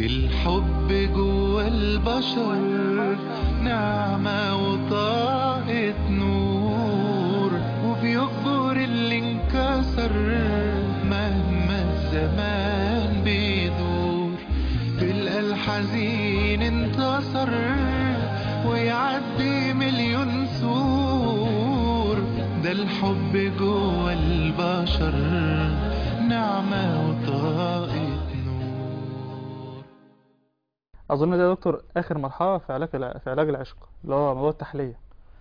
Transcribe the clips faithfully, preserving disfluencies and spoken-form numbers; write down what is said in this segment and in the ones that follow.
الحب جوا البشر نعمة وطاقة نور، وبيكبر اللي انكسر مهما الزمان بيدور. تلقى الحزين انتصر ويعدي مليون سور. ده الحب جوا البشر نعمة وطاقة نور. اظن ده يا دكتور اخر مرحله في علاج الع- في علاج العشق، اللي هو موضوع التحليه.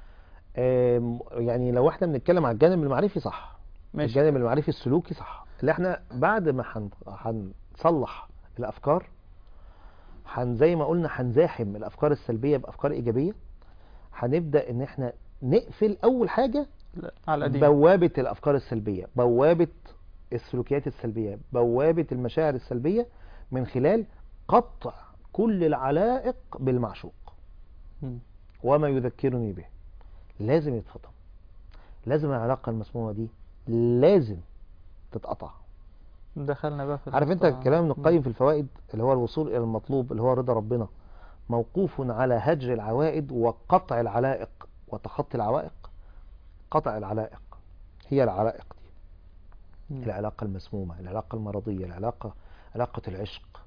آم، يعني لو احنا بنتكلم على الجانب المعرفي صح، ماشي. الجانب المعرفي السلوكي صح، اللي احنا بعد ما هن- هنصلح الافكار، هن زي ما قلنا هنزاحم الافكار السلبيه بافكار ايجابيه. هنبدا ان احنا نقفل اول حاجه لا، على القديم. بوابه الافكار السلبيه، بوابه السلوكيات السلبيه، بوابه المشاعر السلبيه، من خلال قطع كل العلائق بالمعشوق مم. وما يذكرني به. لازم يتفضل، لازم العلاقه المسمومه دي لازم تتقطع. دخلنا بقى في عارف انت النقطه. كلام ابن مم. القيم في الفوائد، اللي هو الوصول الى المطلوب اللي هو رضا ربنا، موقوف على هجر العوائد وقطع العلائق وتخطي العوائق. قطع العلائق هي العلائق دي، مم. العلاقة المسمومة، العلاقة المرضية، العلاقة علاقة العشق.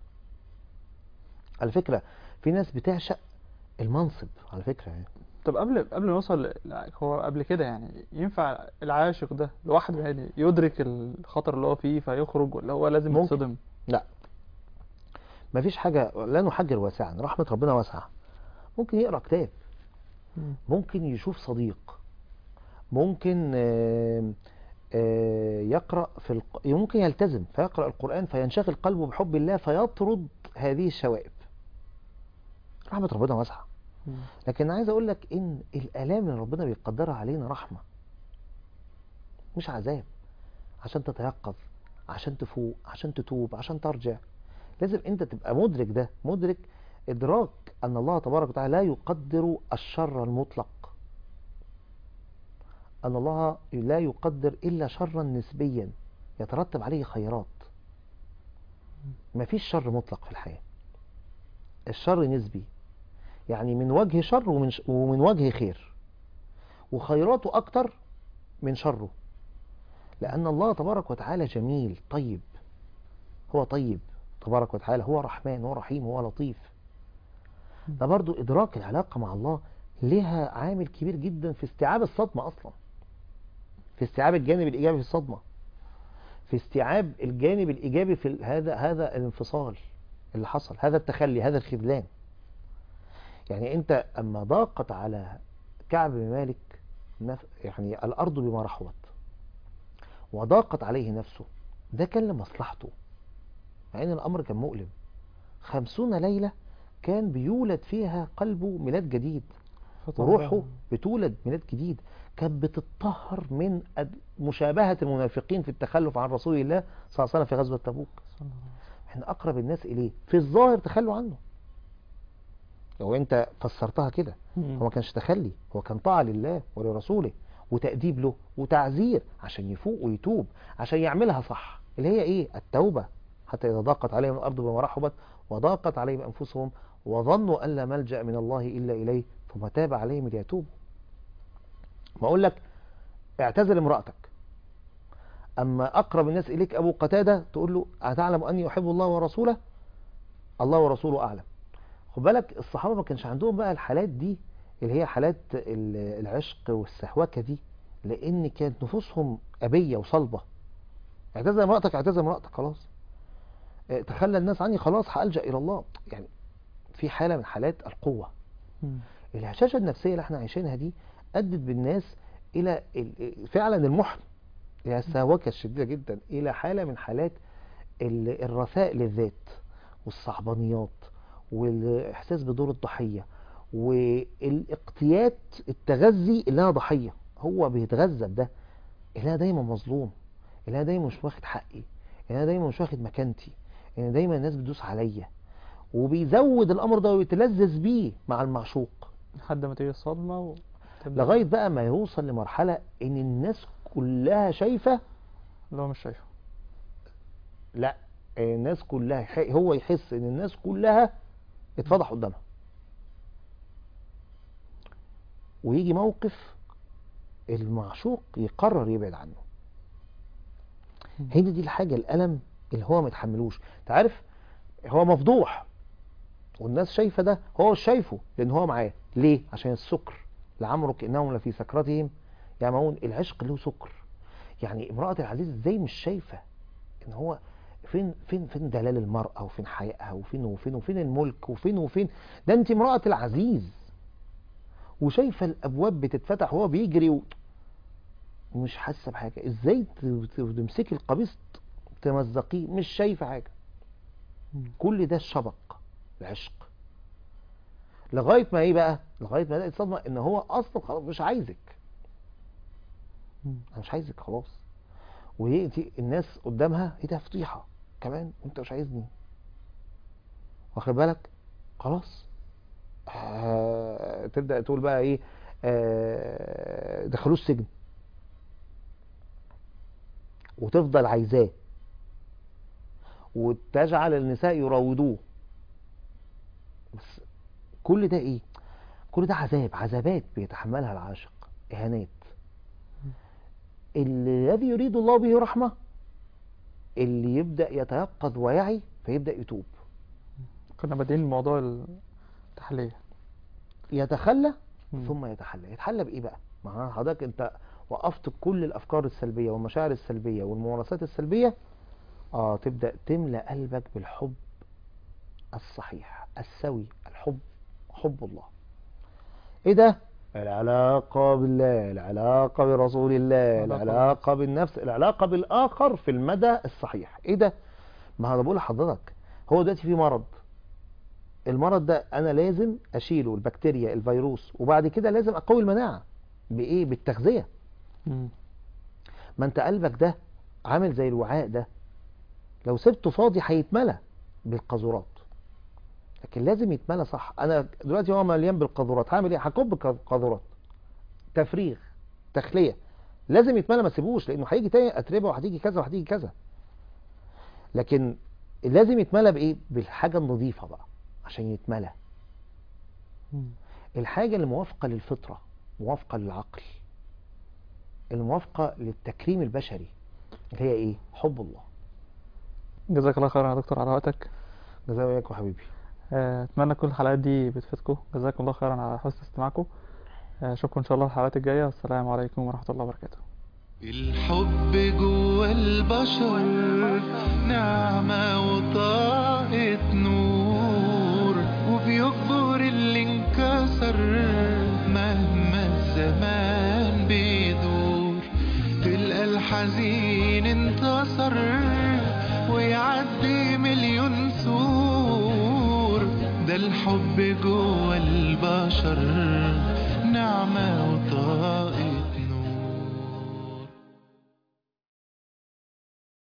على فكرة في ناس بتعشق المنصب على فكرة يعني. طب قبل قبل ما نوصل ل- هو قبل كده يعني ينفع العاشق ده لوحده يعني يدرك الخطر اللي هو فيه فيخرج، ولا هو لازم ممكن. يتصدم؟ لا، مفيش حاجة، لا نحجر واسعا، رحمة ربنا واسعة. ممكن يقرأ كتاب، مم. ممكن يشوف صديق، ممكن آه، آه، يقرأ في الق... ممكن يلتزم فيقرأ القرآن فينشغل قلبه بحب الله فيطرد هذه الشوائب. رحمة ربنا واسعة. مم. لكن عايز اقول لك ان الآلام اللي ربنا بيقدرها علينا رحمة مش عذاب، عشان تتيقظ، عشان تفوق، عشان تتوب، عشان ترجع. لازم انت تبقى مدرك ده، مدرك ادراك ان الله تبارك وتعالى لا يقدر الشر المطلق، ان الله لا يقدر الا شرا نسبيا يترتب عليه خيرات. مفيش شر مطلق في الحياة، الشر نسبي، يعني من وجه شر ومن, ش... ومن وجه خير، وخيراته اكتر من شره. لان الله تبارك وتعالى جميل طيب، هو طيب تبارك وتعالى، هو رحمن، هو رحيم، هو لطيف. ده برضو إدراك العلاقة مع الله لها عامل كبير جدا في استيعاب الصدمة أصلا، في استيعاب الجانب الإيجابي في الصدمة، في استيعاب الجانب الإيجابي في هذا هذا الانفصال اللي حصل، هذا التخلي، هذا الخذلان. يعني أنت أما ضاقت على كعب بن مالك نف... يعني الأرض بما رحبت وضاقت عليه نفسه، ده كان لمصلحته، مع أن الأمر كان مؤلم. خمسون ليلة كان بيولد فيها قلبه ميلاد جديد، وروحه بتولد ميلاد جديد. كانت بتتطهر من مشابهة المنافقين في التخلف عن رسول الله صلى الله عليه وسلم في غزوة تبوك. احنا أقرب الناس إليه، في الظاهر تخلوا عنه، لو أنت فسرتها كده. هو ما كانش تخلي، هو كان طاعة لله ولرسوله، وتأديب له وتعزير عشان يفوق ويتوب، عشان يعملها صح، اللي هي إيه؟ التوبة. حتى إذا ضاقت عليهم الأرض بما رحبت وضاقت عليهم أنفسهم وظنوا أن لا ملجأ من الله إلا إليه ثم تاب عليهم ليتوبوا. ما أقول لك اعتزل امرأتك، أما أقرب الناس إليك أبو قتادة تقول له أتعلم أني أحب الله ورسوله؟ الله ورسوله أعلم. خد بالك الصحابة ما كانش عندهم بقى الحالات دي اللي هي حالات العشق والسهوكة دي، لأن كانت نفوسهم أبية وصلبة. اعتزل امرأتك، اعتزل امرأتك خلاص، تخلى الناس عني خلاص هألجأ إلى الله. يعني في حالة من حالات القوة. الهشاشة النفسية اللي احنا عايشينها دي أدت بالناس إلى فعلا المحن، هي السهوكة الشديدة جدا، إلى حالة من حالات الرثاء للذات والصعبانيات والإحساس بدور الضحية والاقتيات، التغذي اللي أنا ضحية، هو بيتغذى بده، اللي أنا دايما مظلوم، اللي أنا دايما مش واخد حقي، اللي أنا دايما مش واخد مكانتي، اللي دايما الناس بتدوس عليا، وبيزود الأمر ده ويتلذذ بيه مع المعشوق لحد ما تيجي الصدمة و... لغاية بقى ما يوصل لمرحلة ان الناس كلها شايفة اللي هو مش شايفه. لا، الناس كلها يح- هو يحس ان الناس كلها اتفضح قدامها، ويجي موقف المعشوق يقرر يبعد عنه. هي دي الحاجة، الألم اللي هو ما يتحملوش. تعرف هو مفضوح والناس شايفة ده، هو مش شايفه لأن هو معاه. ليه؟ عشان السكر. لعمرك إنهم لفي سكرتهم يعمهون. العشق له سكر. يعني امرأة العزيز ازاي مش شايفة ان هو فين فين فين دلال المرأة، وفين حيائها، وفين وفين وفين الملك، وفين وفين. ده انت امرأة العزيز وشايفة الابواب بتتفتح وهو بيجري و... ومش حاسة بحاجة. ازاي ت- ت- تمسكي القميص تمزقيه مش شايفة حاجة؟ كل ده الشبق، العشق. لغاية ما ايه بقى؟ لغاية ما بدأت صدمة ان هو اصلا خلاص مش عايزك. انا مش عايزك خلاص. ويأتي الناس قدامها ايه ده؟ فضيحة كمان انت مش عايزني، واخد بالك؟ خلاص. آه تبدأ تقول بقى ايه؟ آه دخلوه السجن وتفضل عايزاه، وتجعل النساء يراودوه. بس كل ده ايه؟ كل ده عذاب، عذابات بيتحملها العاشق، اهانات. اللي الذي يريد الله به رحمة اللي يبدأ يتيقظ ويعي فيبدأ يتوب. كنا بادئين موضوع التحلية. يتخلى مم. ثم يتحلى. يتحلى بإيه بقى؟ معناها حضرتك انت وقفت كل الأفكار السلبية والمشاعر السلبية والممارسات السلبية. اه تبدأ تملأ قلبك بالحب الصحيح السوي، الحب، حب الله. ايه ده؟ العلاقة بالله، العلاقة برسول الله، علاقة العلاقة بالنفس، العلاقة بالآخر في المدى الصحيح. ايه ده؟ ما انا بقول لحضرتك هو دلوقتي في مرض. المرض ده انا لازم اشيله، البكتيريا الفيروس، وبعد كده لازم اقوي المناعة. بايه؟ بالتغذية. مم. ما انت قلبك ده عامل زي الوعاء ده، لو سبته فاضي هيتملى بالقاذورات. لكن لازم يتملى صح. انا دلوقتي هو مليان بالقاذورات، هعمل ايه؟ هكب قاذورات. تفريغ، تخلية. لازم يتملى، ما تسيبوش، لانه هيجي تاني اتربه وهتيجي كذا وهتيجي كذا. لكن لازم يتملى بايه؟ بالحاجة النظيفة بقى عشان يتملى. مم. الحاجة اللي موافقة للفطرة، موافقة للعقل، الموافقة للتكريم البشري، اللي هي ايه؟ حب الله. جزاك الله خيرا يا دكتور على وقتك. جزاك الله خير حبيبي. آه، اتمنى كل الحلقات دي بتفيدكم. جزاكم الله خيرا على حسن استماعكم. آه، اشوفكم ان شاء الله الحلقات الجايه. والسلام عليكم ورحمه الله وبركاته. الحب جوا البشر نعمة وطاقة نور، وبيكبر اللي انكسر مهما الزمان بيدور. تلقى الحزين انتصر ويعدي مليون سور. ده الحب جوا البشر نعمة وطاقة